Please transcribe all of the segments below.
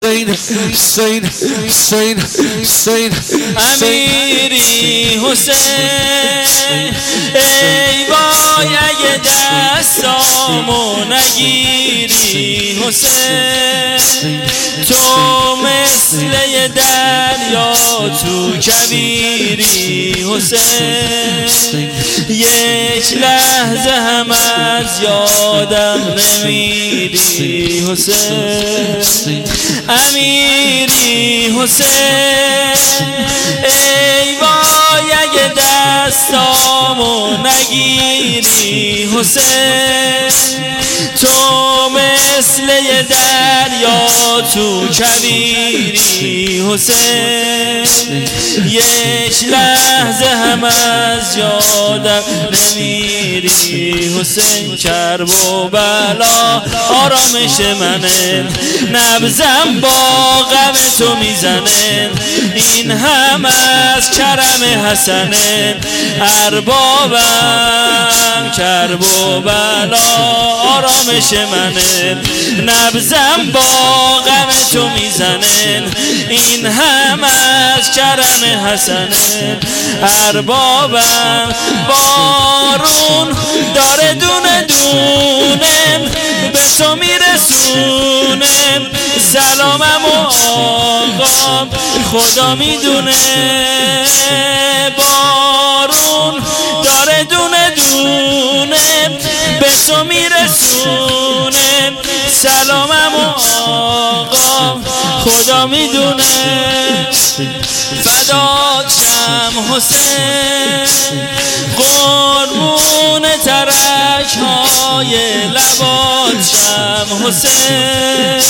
امیری حسین ای وای اگه دستامو نگیری حسین تو مثل یه دریا تو کویری حسین یک لحظه هم از یادم نمیری حسین امیری حسین ای وای اگه دستامو نگیری حسین تو مثل یه دریا تو کویری حسین یک لحظه هم از یادم نمیری حسین کرب و بلا آرامش منه نبضم با غم تو میزنه این هم از کرم حسنه اربابم کرب و بلا آرامش منه نبضم با غم تو میزنه این هم از کرم حسنه اربابم بارون داره دونه دونه به تو میرسونه سلامم و آقا خدا میدونه بارون داره دونه دونه به تو میرسونه سلامم و آقا خدا میدونه فدات شم حسین قربون ترک های لبات شم حسین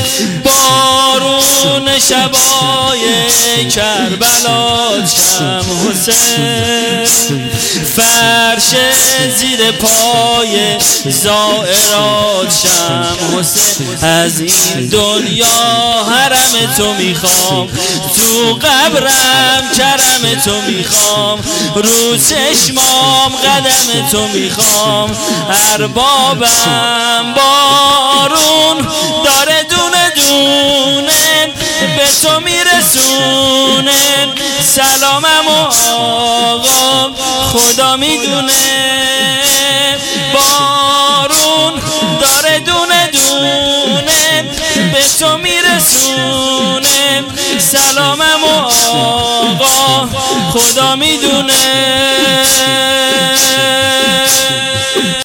بارون شبای کربلات شم حسین فرش زیر پای زائرات شم حسین از این دنیا حرم تو میخوام تو قبرم کرم تو میخوام رو چشمام قدم تو میخوام اربابم بارون داره دونه دونه به تو میرسونه سلامم و آقا خدا میدونه بارون داره دونه دونه به تو میرسونه سلامم و آقا خدا میدونه